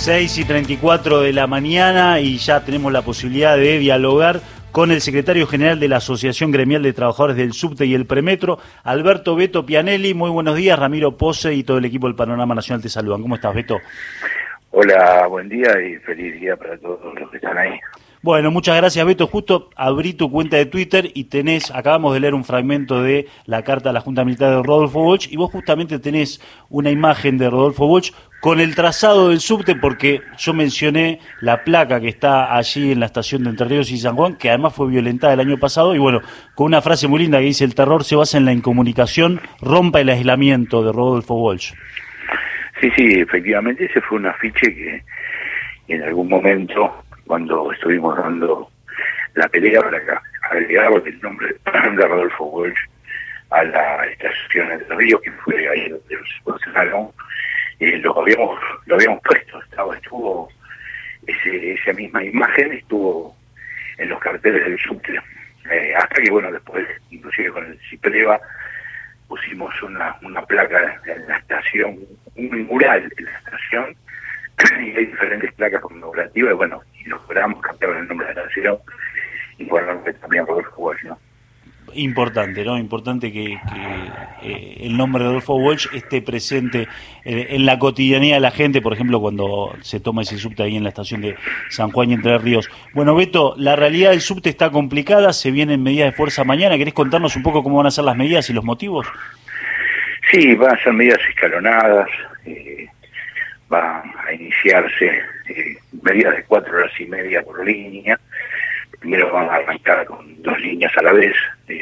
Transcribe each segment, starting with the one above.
6:34 de la mañana y ya tenemos la posibilidad de dialogar con el secretario general de la Asociación Gremial de Trabajadores del Subte y el Premetro, Alberto Beto Pianelli. Muy buenos días, Ramiro Pose y todo el equipo del Panorama Nacional te saludan. ¿Cómo estás, Beto? Hola, buen día y feliz día para todos los que están ahí. Bueno, muchas gracias, Beto. Justo abrí tu cuenta de Twitter y acabamos de leer un fragmento de la carta a la Junta Militar de Rodolfo Walsh y vos justamente tenés una imagen de Rodolfo Walsh con el trazado del subte, porque yo mencioné la placa que está allí en la estación de Entre Ríos y San Juan, que además fue violentada el año pasado, y bueno, con una frase muy linda que dice: el terror se basa en la incomunicación, rompa el aislamiento, de Rodolfo Walsh. Sí, efectivamente ese fue un afiche que en algún momento, cuando estuvimos dando la pelea para agregar el nombre de Rodolfo Walsh a la estación de Entre Ríos, que fue ahí donde se posicionaron, lo habíamos puesto, estuvo esa misma imagen estuvo en los carteles del subte, hasta que bueno, después inclusive con el CIPREVA pusimos una placa en la estación, un mural en la estación, y hay diferentes placas conmemorativas, y bueno, y logramos cambiar el nombre de la estación y ponerle también Rodolfo Walsh, ¿no? Importante, ¿no? Importante que el nombre de Rodolfo Walsh esté presente en la cotidianidad de la gente, por ejemplo, cuando se toma ese subte ahí en la estación de San Juan y Entre Ríos. Bueno, Beto, la realidad del subte está complicada, se vienen medidas de fuerza mañana. ¿Querés contarnos un poco cómo van a ser las medidas y los motivos? Sí, van a ser medidas escalonadas, van a iniciarse medidas de 4 horas y media por línea. Primero van a arrancar con 2 líneas a la vez.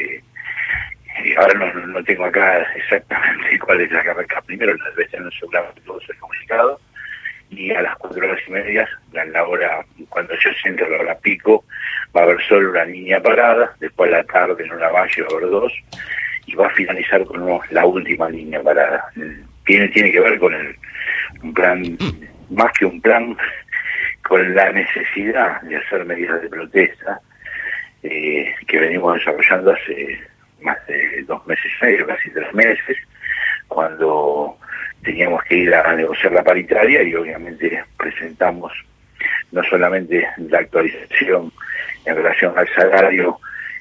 Ahora no tengo acá exactamente cuál es la que arranca primero, las veces no seguramente todo se ha comunicado. Y a las 4 horas y media, la hora, cuando yo siento la hora pico, va a haber solo una línea parada. Después a la tarde en una valle va a haber 2 y va a finalizar con la última línea parada. Tiene que ver con un plan, más que un plan, con la necesidad de hacer medidas de protesta que venimos desarrollando hace más de 2 meses y medio, casi 3 meses, cuando teníamos que ir a negociar la paritaria y obviamente presentamos no solamente la actualización en relación al salario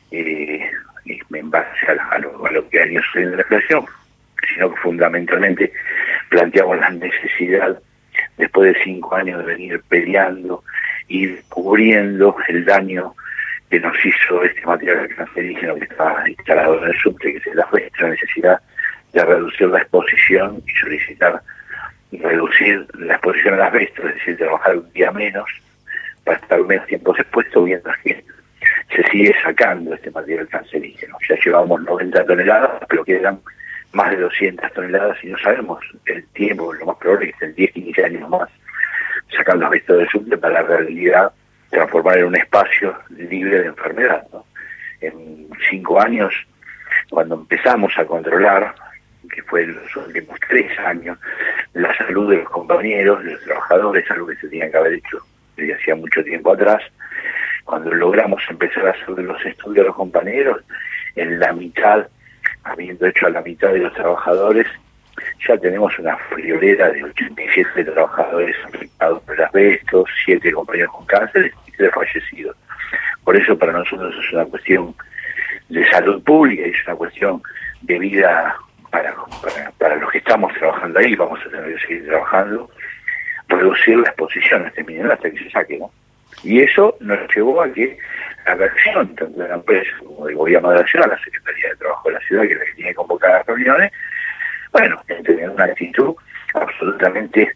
en base a lo que ha ido sucediendo la inflación, sino que fundamentalmente planteamos la necesidad, después de 5 años de venir peleando y cubriendo el daño que nos hizo este material cancerígeno que está instalado en el subte, que es la necesidad de reducir la exposición y solicitar reducir la exposición al asbesto, es decir, trabajar un día menos para estar menos tiempo expuesto, mientras que se sigue sacando este material cancerígeno. Ya llevamos 90 toneladas, pero quedan más de 200 toneladas y no sabemos el tiempo, lo más probable es que en 10, 15 años más, sacando asbesto del subte para la realidad transformar en un espacio libre de enfermedad, ¿no? En 5 años, cuando empezamos a controlar, que fue en los últimos 3 años, la salud de los compañeros, de los trabajadores, algo que se tenía que haber hecho desde hacía mucho tiempo atrás, cuando logramos empezar a hacer los estudios de los compañeros, en la mitad, habiendo hecho a la mitad de los trabajadores, ya tenemos una friolera de 87 trabajadores afectados por el asbesto, 7 compañeros con cáncer y 3 fallecidos. Por eso para nosotros es una cuestión de salud pública y es una cuestión de vida para los que estamos trabajando ahí, vamos a tener que seguir trabajando, reducir la exposición a este mineral hasta que se saque, ¿no? Y eso nos llevó a que la versión tanto de la empresa como del gobierno de la ciudad, la Secretaría de Trabajo de la ciudad, que es la que tiene que convocar las reuniones, bueno, tener una actitud absolutamente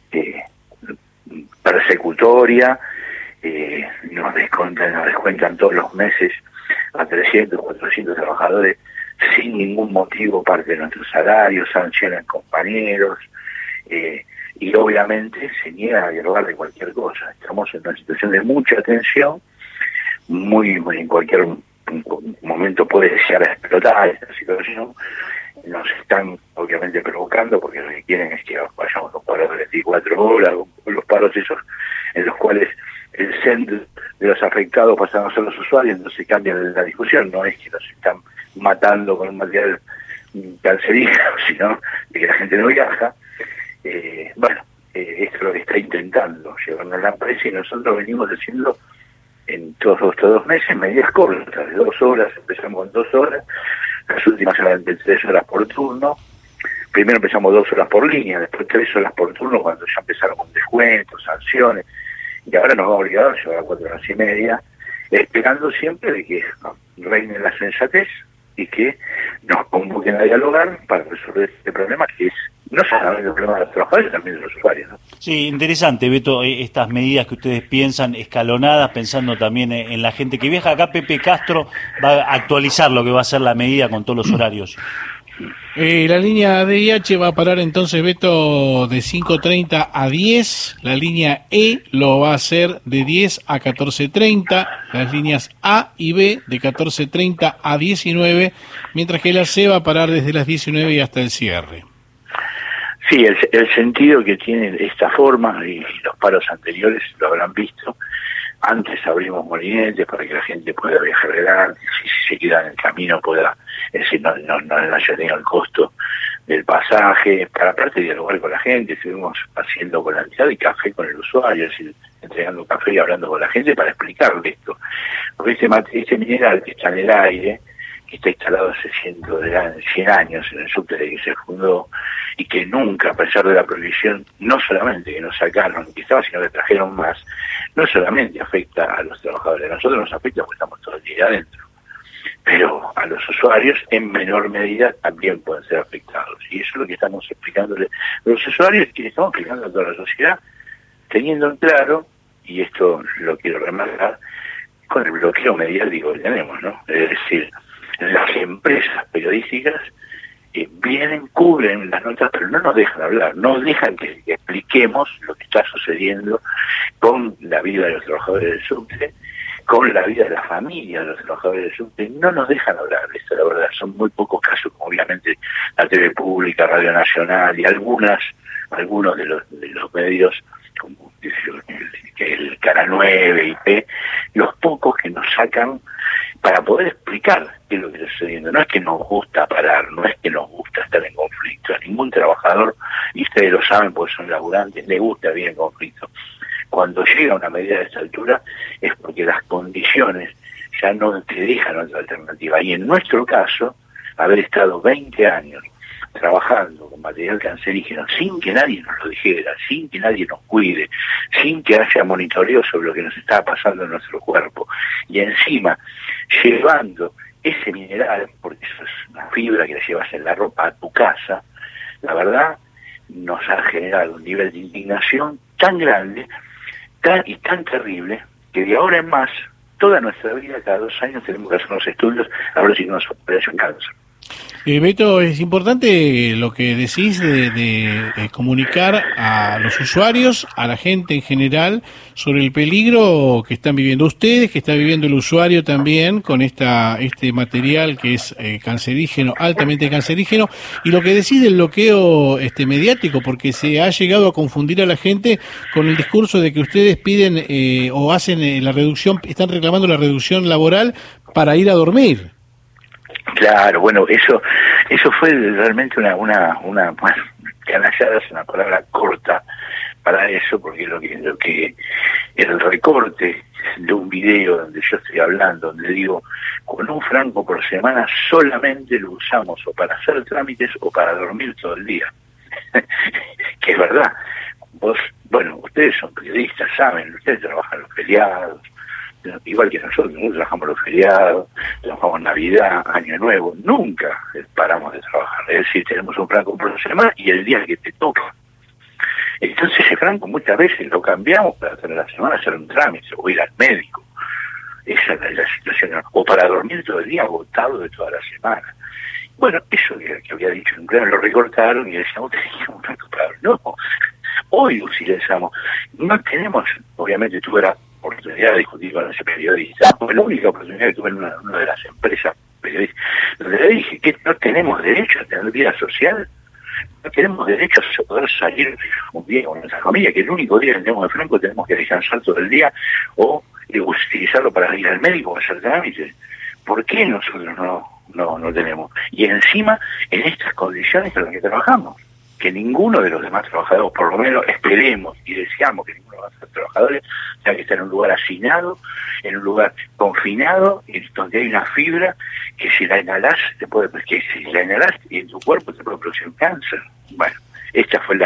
persecutoria, nos descuentan todos los meses a 300, 400 trabajadores sin ningún motivo parte de nuestros salarios, sancionan compañeros, y obviamente se niega a dialogar de cualquier cosa. Estamos en una situación de mucha tensión, muy en cualquier momento puede llegar a explotar esta situación. Nos están obviamente provocando porque lo que quieren es que vayamos a los paros de 24 horas, los paros esos en los cuales el centro de los afectados pasan a ser los usuarios, entonces cambian la discusión, no es que los están matando con un material cancerígeno, sino de que la gente no viaja. Esto es lo que está está intentando llevarnos la empresa y nosotros venimos haciendo en todos estos 2 meses medidas cortas, de 2 horas, empezamos con 2 horas, las últimas eran de 3 horas por turno. Primero empezamos 2 horas por línea, después 3 horas por turno cuando ya empezaron con descuentos, sanciones, y ahora nos va obligado a llevar a 4 horas y media, esperando siempre de que reine la sensatez y que nos convoquen a dialogar para resolver este problema, que es no solamente el problema de los trabajadores, también de los usuarios, ¿no? Sí, interesante, Beto, estas medidas que ustedes piensan, escalonadas, pensando también en la gente que viaja. Acá Pepe Castro va a actualizar lo que va a ser la medida con todos los horarios. La línea DIH va a parar entonces, Beto, de 5:30 a 10, la línea E lo va a hacer de 10 a 14:30, las líneas A y B de 14:30 a 19, mientras que la C va a parar desde las 19 y hasta el cierre. Sí, el sentido que tiene esta forma, y los paros anteriores lo habrán visto, antes abrimos molinetes para que la gente pueda viajar gratis, y si se queda en el camino pueda, es decir, no haya tenido el costo del pasaje, para aparte de dialogar con la gente, estuvimos haciendo volanteada y café con el usuario, es decir, entregando café y hablando con la gente para explicarle esto. Porque este mineral que está en el aire, que está instalado hace 100 años en el subte de que se fundó, y que nunca, a pesar de la prohibición, no solamente que nos sacaron, que estaba, sino que trajeron más, no solamente afecta a los trabajadores, a nosotros nos afecta porque estamos todo el día adentro, pero a los usuarios en menor medida también pueden ser afectados. Y eso es lo que estamos explicándole a los usuarios y estamos explicando a toda la sociedad, teniendo en claro, y esto lo quiero remarcar, con el bloqueo mediático que tenemos, ¿no? Es decir, las empresas periodísticas vienen, cubren las notas, pero no nos dejan hablar, no dejan que expliquemos lo que está sucediendo con la vida de los trabajadores del subte, con la vida de la familia de los trabajadores del subte. No nos dejan hablar, esto la verdad, son muy pocos casos, como obviamente la TV Pública, Radio Nacional y algunos de los medios, como el Canal 9, IP, los pocos que nos sacan para poder explicar qué es lo que está sucediendo. No es que nos gusta parar, no es que nos gusta estar en conflicto. A ningún trabajador, y ustedes lo saben porque son laburantes, le gusta vivir en conflicto. Cuando llega a una medida de esta altura es porque las condiciones ya no te dejan otra alternativa. Y en nuestro caso, haber estado 20 años trabajando con material cancerígeno sin que nadie nos lo dijera, sin que nadie nos cuide, sin que haya monitoreo sobre lo que nos está pasando en nuestro cuerpo, y encima llevando ese mineral, porque eso es una fibra que la llevas en la ropa a tu casa, la verdad nos ha generado un nivel de indignación tan grande y tan terrible que de ahora en más toda nuestra vida, cada 2 años tenemos que hacer unos estudios a ver si nos aparece un cáncer. Beto, es importante lo que decís de comunicar a los usuarios, a la gente en general, sobre el peligro que están viviendo ustedes, que está viviendo el usuario también con este material que es cancerígeno, altamente cancerígeno, y lo que decís del bloqueo mediático, porque se ha llegado a confundir a la gente con el discurso de que ustedes piden o hacen la reducción, están reclamando la reducción laboral para ir a dormir. Claro, bueno, eso fue realmente una canallada, es una palabra corta para eso, porque lo que el recorte de un video donde yo estoy hablando, donde digo, con un franco por semana solamente lo usamos o para hacer trámites o para dormir todo el día. Que es verdad. Ustedes son periodistas, saben, ustedes trabajan los feriados, igual que nosotros trabajamos los feriados, trabajamos Navidad, Año Nuevo, nunca paramos de trabajar. Es decir, tenemos un franco por semana y el día que te toca. Entonces ese franco muchas veces lo cambiamos para tener la semana hacer un trámite o ir al médico. Esa es la situación. O para dormir todo el día agotado de toda la semana. Bueno, eso que había dicho en pleno lo recortaron y decíamos, teníamos un franco para... No, hoy utilizamos. No tenemos, obviamente tuve la oportunidad de discutir con ese periodista, fue la única oportunidad que tuve en una de las empresas periodistas, donde le dije que no tenemos derecho a tener vida social, no tenemos derecho a poder salir un día con nuestra familia, que el único día que tenemos de franco tenemos que descansar todo el día o utilizarlo para ir al médico o hacer trámites. ¿Por qué nosotros no tenemos? Y encima en estas condiciones en las que trabajamos, que ninguno de los demás trabajadores, por lo menos esperemos y deseamos que ninguno de los demás trabajadores tenga que estar en un lugar hacinado, en un lugar confinado, donde hay una fibra que si la inhalás y en tu cuerpo te puede producir un cáncer. Bueno, esta fue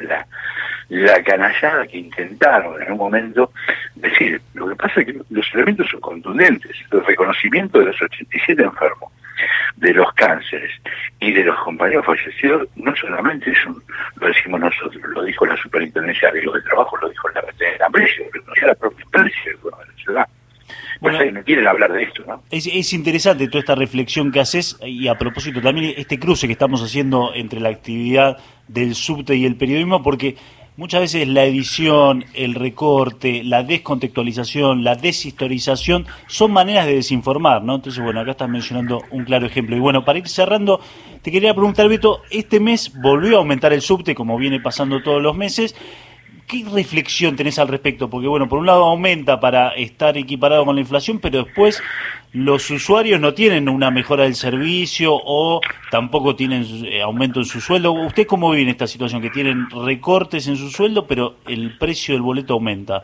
la canallada que intentaron en un momento decir. Lo que pasa es que los elementos son contundentes. El reconocimiento de los 87 enfermos, de los cánceres y de los compañeros fallecidos, no solamente lo decimos nosotros, lo dijo la Superintendencia de Riesgos de Trabajo, lo dijo la empresa, lo reconocía la propia empresa de la ciudad. Bueno, no quieren hablar de esto, ¿no? Es interesante toda esta reflexión que haces, y a propósito también este cruce que estamos haciendo entre la actividad del subte y el periodismo, porque muchas veces la edición, el recorte, la descontextualización, la deshistorización son maneras de desinformar, ¿no? Entonces, bueno, acá estás mencionando un claro ejemplo. Y bueno, para ir cerrando, te quería preguntar, Beto, este mes volvió a aumentar el subte, como viene pasando todos los meses. ¿Qué reflexión tenés al respecto? Porque, bueno, por un lado aumenta para estar equiparado con la inflación, pero después los usuarios no tienen una mejora del servicio o tampoco tienen aumento en su sueldo. ¿Usted cómo vive en esta situación? Que tienen recortes en su sueldo, pero el precio del boleto aumenta.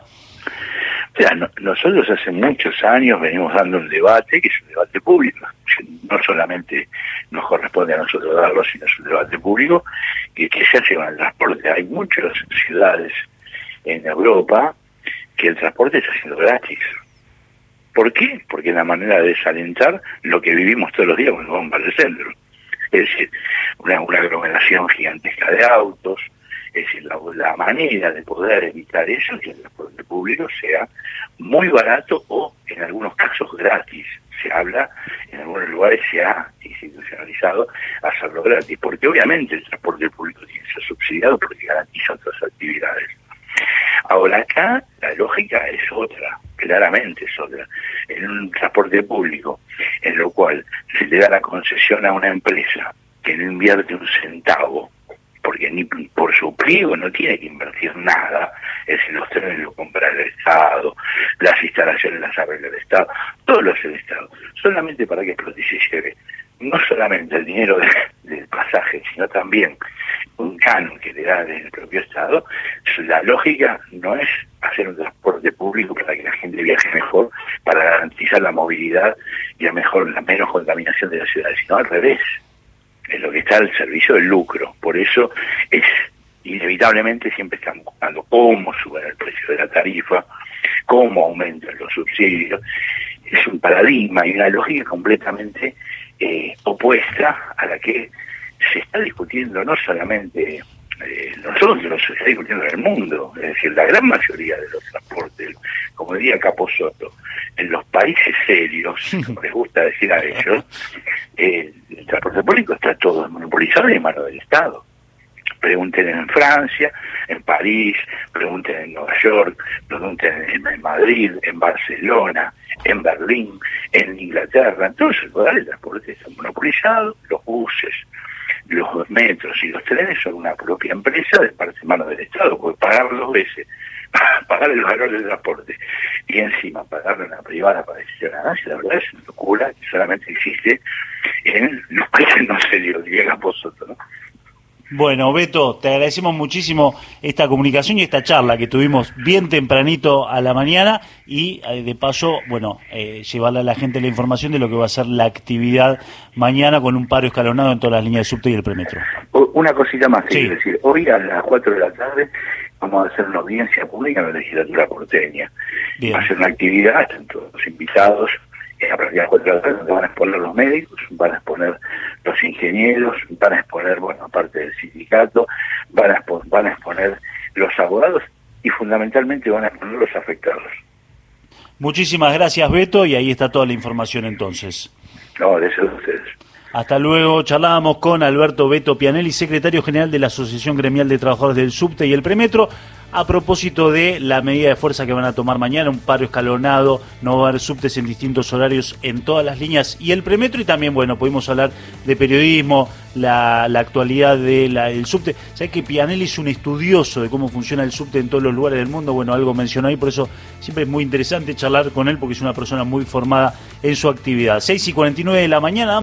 O sea, nosotros hace muchos años venimos dando un debate, que es un debate público. No solamente nos corresponde a nosotros darlo, sino es un debate público que se hace con el transporte. Hay muchas ciudades en Europa que el transporte está siendo gratis. ¿Por qué? Porque es la manera de desalentar lo que vivimos todos los días cuando vamos para el centro. Es decir, una aglomeración gigantesca de autos. Es decir, la manera de poder evitar eso es que el transporte público sea muy barato o, en algunos casos, gratis. Se habla, en algunos lugares se ha institucionalizado hacerlo gratis, porque obviamente el transporte público tiene que ser subsidiado porque garantiza otras actividades. Ahora acá la lógica es otra, claramente es otra. En un transporte público, en lo cual se le da la concesión a una empresa que no invierte un centavo, porque ni por su pliego no tiene que invertir nada, es decir, los trenes lo compra el Estado, las instalaciones las arregla el Estado, todo lo hace el Estado, solamente para que explote y se lleve no solamente el dinero del pasaje, sino también un canon que le da del propio Estado. La lógica no es hacer un transporte público para que la gente viaje mejor, para garantizar la movilidad y la menos contaminación de las ciudades, sino al revés. Es lo que está al servicio del lucro. Por eso inevitablemente siempre están buscando cómo suben el precio de la tarifa, cómo aumentan los subsidios. Es un paradigma y una lógica completamente opuesta a la que se está discutiendo no solamente nosotros, se está discutiendo en el mundo. Es decir, la gran mayoría de los transportes, como diría Capusotto, en los países serios, como les gusta decir a ellos, el transporte público está todo monopolizado en manos del Estado. Pregunten en Francia, en París, pregunten en Nueva York, pregunten en Madrid, en Barcelona, en Berlín, en Inglaterra. En todos esos lugares el transporte está monopolizado, los buses, los metros y los trenes son una propia empresa de parte en manos del Estado, porque pagar 2 veces, pagarle los valores del transporte y encima pagarle una privada para decisión a nadie, la verdad es una locura que solamente existe en los países no serios, diría Capusotto, ¿no? Bueno, Beto, te agradecemos muchísimo esta comunicación y esta charla que tuvimos bien tempranito a la mañana y de paso, bueno, llevarle a la gente la información de lo que va a ser la actividad mañana con un paro escalonado en todas las líneas de subte y el premetro. Una cosita más, sí. Es decir, hoy a las 4 de la tarde vamos a hacer una audiencia pública en la legislatura porteña. Bien. Va a ser una actividad, están todos los invitados, a partir de las 4 de la tarde, donde van a exponer los médicos, van a exponer los ingenieros, van a exponer, bueno, aparte del sindicato, van a exponer los abogados y fundamentalmente van a exponer los afectados. Muchísimas gracias, Beto, y ahí está toda la información entonces. No, de eso de ustedes. Hasta luego. Charlábamos con Alberto Beto Pianelli, secretario general de la Asociación Gremial de Trabajadores del Subte y el Premetro, a propósito de la medida de fuerza que van a tomar mañana, un paro escalonado, no va a haber subtes en distintos horarios en todas las líneas y el Premetro, y también, bueno, pudimos hablar de periodismo, la actualidad del subte. ¿Sabés que Pianelli es un estudioso de cómo funciona el subte en todos los lugares del mundo? Bueno, algo mencionó ahí, por eso siempre es muy interesante charlar con él, porque es una persona muy formada en su actividad. 6:49 de la mañana.